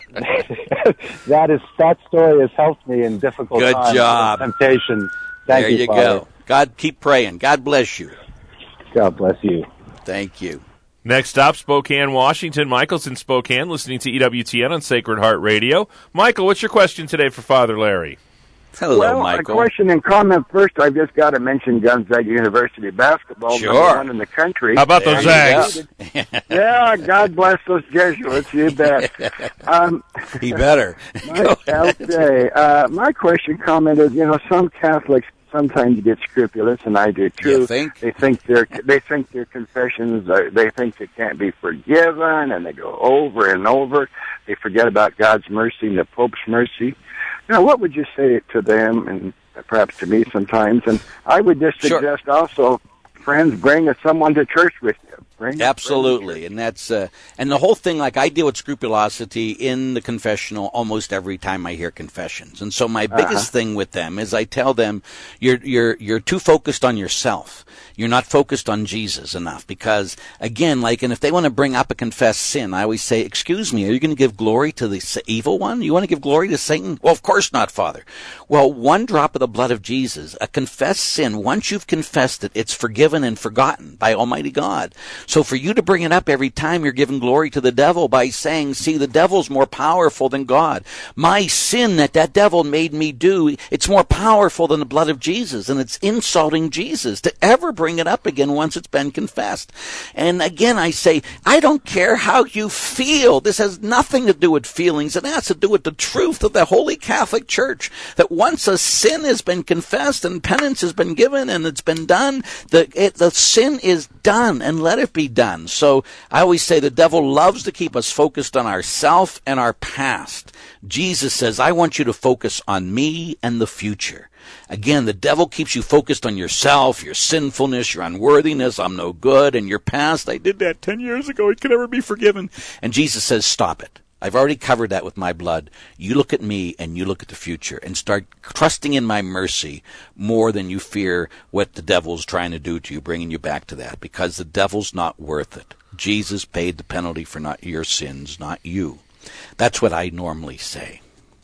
that is, that story has helped me in difficult Good times. job. Temptation. Thank there you, you Father. go. God, keep praying. God bless you. God bless you. Thank you. Next stop, Spokane, Washington. Michael's in Spokane, listening to E W T N on Sacred Heart Radio. Michael, what's your question today for Father Larry? Hello, well, Michael. a question and comment first. I've just got to mention Gonzaga University basketball, Sure. number one in the country. How about those Zags? Yeah, God bless those Jesuits. You bet. Um, he better. my, okay. Uh, my question, comment is, you know, some Catholics sometimes get scrupulous, and I do too. You think? They think their they think their confessions are, they think they can't be forgiven, and they go over and over. They forget about God's mercy and the Pope's mercy. Now, what would you say to them, and perhaps to me sometimes? And I would just suggest sure. also, friends, bring someone to church with you. Bring Absolutely, and that's uh, and the whole thing. Like I deal with scrupulosity in the confessional almost every time I hear confessions, and so my biggest Uh-huh. thing with them is I tell them you're you're you're too focused on yourself. You're not focused on Jesus enough, because again, like, and if they want to bring up a confessed sin, I always say, excuse me, are you going to give glory to the evil one? You want to give glory to Satan? Well, of course not, Father. Well, one drop of the blood of Jesus, a confessed sin, once you've confessed it, it's forgiven and forgotten by Almighty God. So for you to bring it up every time, you're giving glory to the devil by saying, see, the devil's more powerful than God. My sin that that devil made me do, it's more powerful than the blood of Jesus, and it's insulting Jesus to ever bring it up again once it's been confessed. And again, I say, I don't care how you feel. This has nothing to do with feelings. It has to do with the truth of the Holy Catholic Church, that once a sin has been confessed and penance has been given and it's been done, the, it, the sin is done, and let it be done. So I always say the devil loves to keep us focused on ourself and our past. Jesus says, I want you to focus on me and the future. Again, the devil keeps you focused on yourself, your sinfulness, your unworthiness, I'm no good, and your past. I did that ten years ago, it can never be forgiven. And Jesus says, stop it. I've already covered that with my blood. You look at me and you look at the future and start trusting in my mercy more than you fear what the devil's trying to do to you, bringing you back to that, because the devil's not worth it. Jesus paid the penalty for not your sins, not you. That's what I normally say.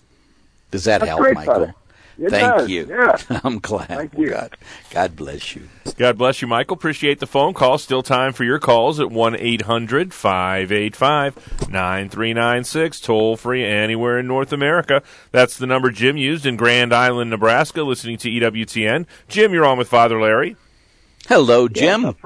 Does that That's help, great, Michael? Father. It Thank does, you. yeah. I'm glad. Thank Well, you. God, God bless you. God bless you, Michael. Appreciate the phone call. Still time for your calls at one eight hundred five eight five nine three nine six. Toll free anywhere in North America. That's the number Jim used in Grand Island, Nebraska, listening to E W T N. Jim, you're on with Father Larry. Hello, Jim.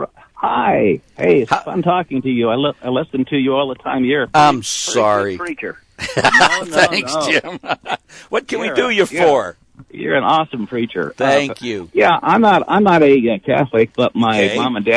Hi. Hey, it's fun talking to you. I, li- I listen to you all the time. You're a pretty, I'm pretty sorry. good preacher. No, no, Thanks, no. Jim. What can You're we do a- you you're- for? You're an awesome preacher. Thank Uh, you. Yeah, I'm not. I'm not a uh, Catholic, but my Okay. mom and dad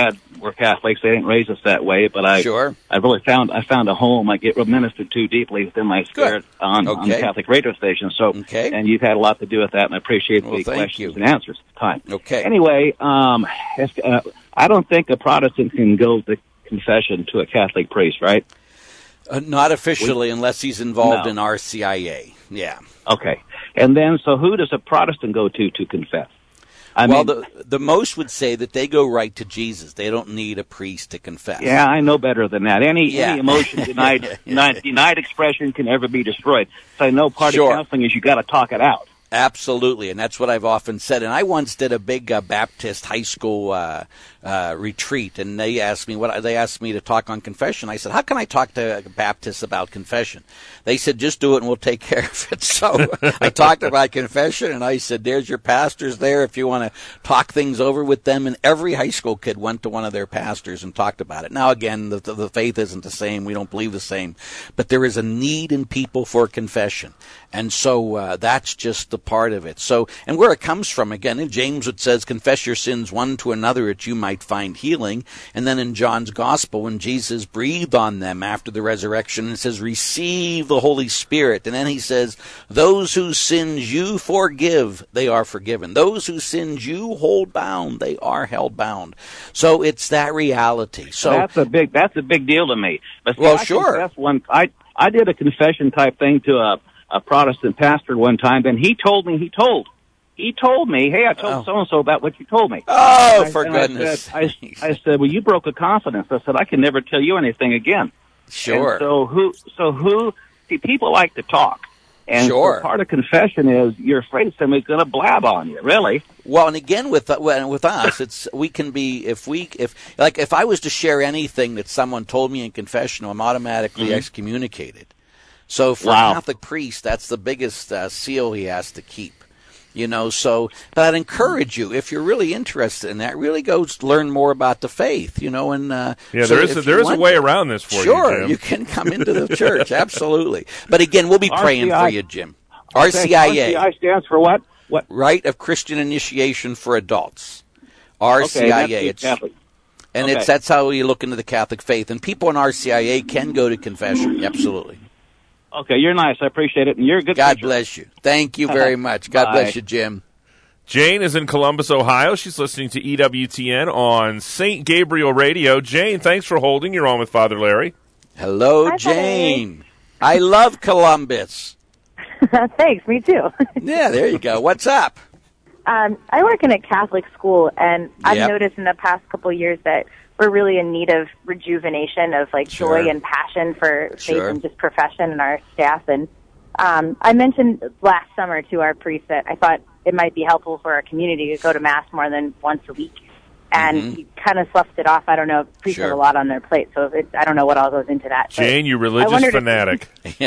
we're Catholics. They didn't raise us that way, but I sure. I really found I found a home. I get ministered to deeply within my spirit on, okay. on the Catholic radio station. So, okay. and you've had a lot to do with that, and I appreciate well, the questions you. and answers at the time. Okay. Anyway, um, uh, I don't think a Protestant can go to confession to a Catholic priest, right? Uh, not officially, we, unless he's involved no. in R C I A. Yeah. Okay. And then, so who does a Protestant go to to confess? I well, mean, the the most would say that they go right to Jesus. They don't need a priest to confess. Yeah, I know better than that. Any yeah. any emotion denied, denied denied expression can never be destroyed. So I know part sure. of counseling is you got to talk it out. Absolutely, and that's what I've often said. And I once did a big uh, Baptist high school uh, uh, retreat, and they asked me what they asked me to talk on confession. I said, "How can I talk to Baptists about confession?" They said, "Just do it, and we'll take care of it." So I talked about confession, and I said, "There's your pastors there if you want to talk things over with them." And every high school kid went to one of their pastors and talked about it. Now, again, the, the, the faith isn't the same; we don't believe the same, but there is a need in people for confession, and so uh, that's just the part of it. So, and where it comes from, again, in James it says, confess your sins one to another that you might find healing. And then in John's Gospel, when Jesus breathed on them after the resurrection, it says, receive the Holy Spirit. And then he says, those whose sins you forgive, they are forgiven. Those whose sins you hold bound, they are held bound. So it's that reality. So that's a big, that's a big deal to me. But see, well, I sure. One, I, I did a confession type thing to a a Protestant pastor one time, and he told me, he told, he told me, hey, I told oh. so-and-so about what you told me. Oh, I, for goodness. I said, I, I said, well, you broke a confidence. I said, I can never tell you anything again. Sure. And so who, so who, see, people like to talk. And sure. so part of confession is you're afraid somebody's going to blab on you, really. Well, and again, with uh, with us, it's we can be, if we, if like, if I was to share anything that someone told me in confessional, I'm automatically mm-hmm. excommunicated. So for wow. a Catholic priest, that's the biggest uh, seal he has to keep. You know, so, but I'd encourage you, if you're really interested in that, really go learn more about the faith, you know, and, uh, yeah, so there is a, there is a way to, around this for sure, you, Jim. Sure, you can come into the church, absolutely. But again, we'll be praying R C I, for you, Jim. R C I A. R C I stands for what? What? Rite of Christian Initiation for Adults. R C I A. Okay, it's, Catholic. and okay. it's, that's how you look into the Catholic faith. And people in R C I A can go to confession, absolutely. Okay, you're nice. I appreciate it. And you're a good God preacher. bless you. Thank you very much. God Bye. bless you, Jim. Jane is in Columbus, Ohio. She's listening to E W T N on Saint Gabriel Radio. Jane, thanks for holding. You're on with Father Larry. Hello, Hi, Jane. I love Columbus. Thanks, me too. Yeah, there you go. What's up? Um, I work in a Catholic school, and I've Yep. noticed in the past couple of years that we're really in need of rejuvenation, of like Sure. joy and passion for faith Sure. and just profession and our staff. And um, I mentioned last summer to our priest that I thought it might be helpful for our community to go to Mass more than once a week. And Mhm. he kind of sloughed it off. I don't know. Priests Sure. have a lot on their plate, so it, I don't know what all goes into that. But Jane, you I religious wondered fanatic.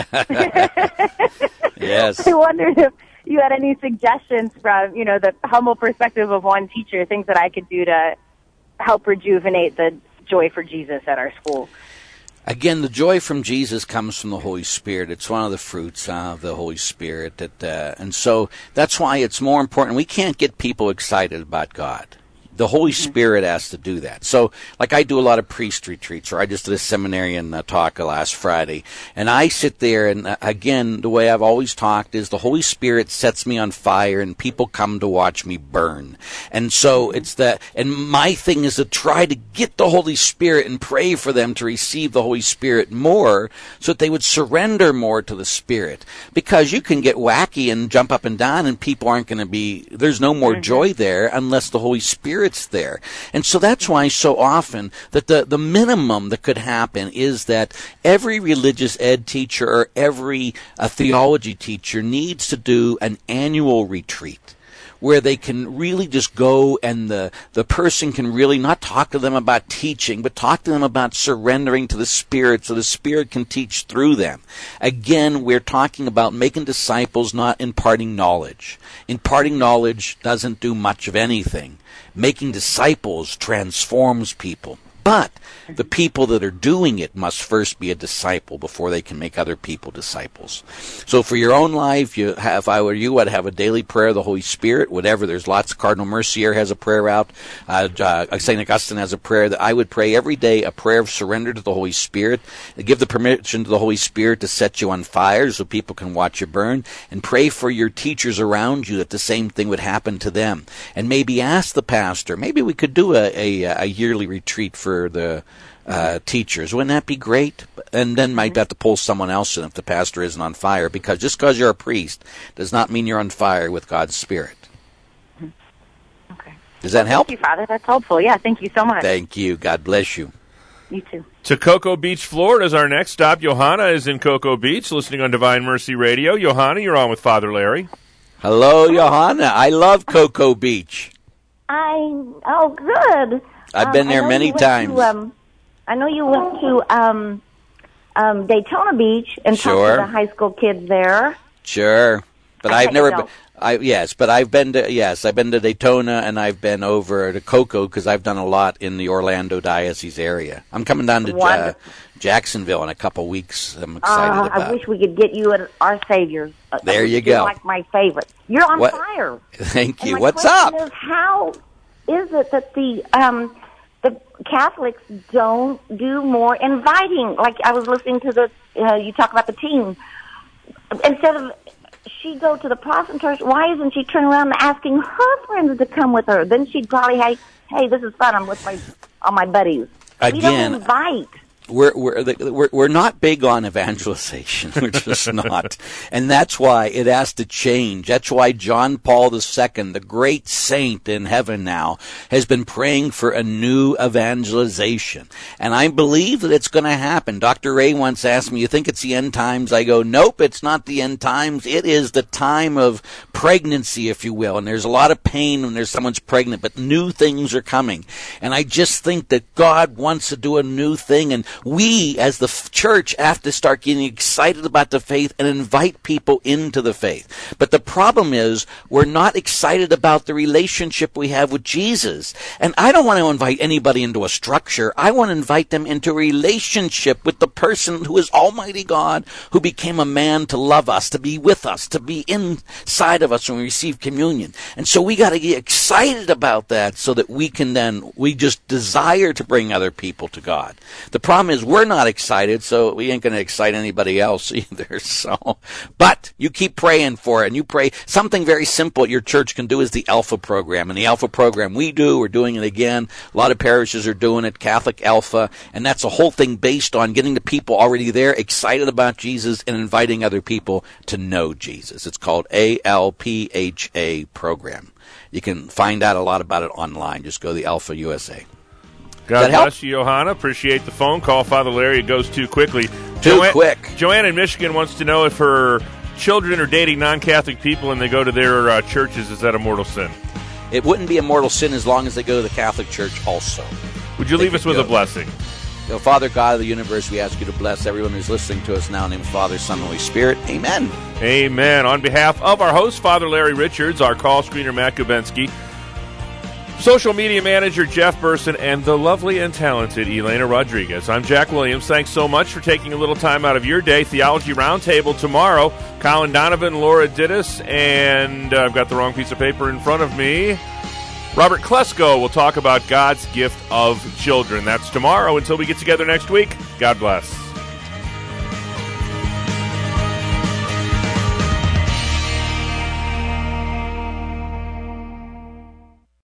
Yes. I wondered if you had any suggestions from, you know, the humble perspective of one teacher, things that I could do to help rejuvenate the joy for Jesus at our school. Again, the joy from Jesus comes from the Holy Spirit. It's one of the fruits of the Holy Spirit. That, uh, and so that's why it's more important. We can't get people excited about God. The Holy Spirit has to do that. So, like I do a lot of priest retreats, or I just did a seminarian uh, talk last Friday, and I sit there, and uh, again, the way I've always talked is the Holy Spirit sets me on fire, and people come to watch me burn. And so it's that, and my thing is to try to get the Holy Spirit and pray for them to receive the Holy Spirit more, so that they would surrender more to the Spirit. Because you can get wacky and jump up and down, and people aren't going to be, there's no more joy there unless the Holy Spirit it's there. And so that's why so often that the, the minimum that could happen is that every religious ed teacher or every uh, theology teacher needs to do an annual retreat where they can really just go and the, the person can really not talk to them about teaching, but talk to them about surrendering to the Spirit so the Spirit can teach through them. Again, we're talking about making disciples, not imparting knowledge. Imparting knowledge doesn't do much of anything. Making disciples transforms people. But the people that are doing it must first be a disciple before they can make other people disciples. So for your own life, you have, if I were you, I'd have a daily prayer of the Holy Spirit, whatever. There's lots. Cardinal Mercier has a prayer out. Uh, uh, Saint Augustine has a prayer that I would pray every day, a prayer of surrender to the Holy Spirit. Give the permission to the Holy Spirit to set you on fire so people can watch you burn. And pray for your teachers around you that the same thing would happen to them. And maybe ask the pastor, maybe we could do a, a, a yearly retreat for the uh, teachers. Wouldn't that be great? And then might have to pull someone else in if the pastor isn't on fire, because just because you're a priest does not mean you're on fire with God's Spirit. Okay. Does that help? Thank you, Father. That's helpful. Yeah, thank you so much. Thank you. God bless you. You too. To Cocoa Beach, Florida is our next stop. Johanna is in Cocoa Beach, listening on Divine Mercy Radio. Johanna, you're on with Father Larry. Hello, Johanna. I love Cocoa Beach. I oh good. I've been um, there many went times. To, um, I know you went to um, um, Daytona Beach and Sure. talked to the high school kids there. Sure, but I I've bet never you been. I yes, but I've been to yes, I've been to Daytona and I've been over to Cocoa because I've done a lot in the Orlando diocese area. I'm coming down to uh, Jacksonville in a couple weeks. I'm excited Uh, about. I wish we could get you at Our Savior's. Uh, There you You're go. like my favorite. You're on What- fire. Thank And you. my What's question up? Is how is it that the um, the Catholics don't do more inviting? Like I was listening to the uh, you talk about the team. Instead of she go to the Protestant church, why isn't she turning around and asking her friends to come with her? Then she'd probably hey, hey, this is fun. I'm with my all my buddies. we Again, don't invite. We're we're we're we're not big on evangelization. We're just not, and that's why it has to change. That's why John Paul the Second, the great saint in heaven now, has been praying for a new evangelization, and I believe that it's going to happen. Doctor Ray once asked me, "You think it's the end times?" I go, "Nope, it's not the end times. It is the time of pregnancy, if you will, and there's a lot of pain when there's someone's pregnant, but new things are coming, and I just think that God wants to do a new thing, and we, as the f- church, have to start getting excited about the faith and invite people into the faith. But the problem is, we're not excited about the relationship we have with Jesus. And I don't want to invite anybody into a structure. I want to invite them into a relationship with the person who is Almighty God, who became a man to love us, to be with us, to be inside of us when we receive communion. And so we got to get excited about that so that we can then, we just desire to bring other people to God. The problem is we're not excited, so we ain't going to excite anybody else either. So, but you keep praying for it, and you pray. Something very simple your church can do is the Alpha program, and the Alpha program we do, we're doing it again. A lot of parishes are doing it, Catholic Alpha, and that's a whole thing based on getting the people already there excited about Jesus and inviting other people to know Jesus. It's called A L P H A program. You can find out a lot about it online. Just go to the Alpha U S A. God bless you, Johanna. Appreciate the phone call. Father Larry, it goes too quickly. Too Joanne, quick. Joanne in Michigan wants to know if her children are dating non-Catholic people and they go to their uh, churches. Is that a mortal sin? It wouldn't be a mortal sin as long as they go to the Catholic Church also. Would you They leave us could with go. a blessing? So, Father God of the universe, we ask you to bless everyone who's listening to us now in the name of Father, Son, and Holy Spirit. Amen. Amen. On behalf of our host, Father Larry Richards, our call screener, Matt Gubensky, social media manager, Jeff Burson, and the lovely and talented Elena Rodriguez. I'm Jack Williams. Thanks so much for taking a little time out of your day. Theology Roundtable tomorrow. Colin Donovan, Laura Dittis, and uh, I've got the wrong piece of paper in front of me. Robert Klesko will talk about God's gift of children. That's tomorrow. Until we get together next week, God bless.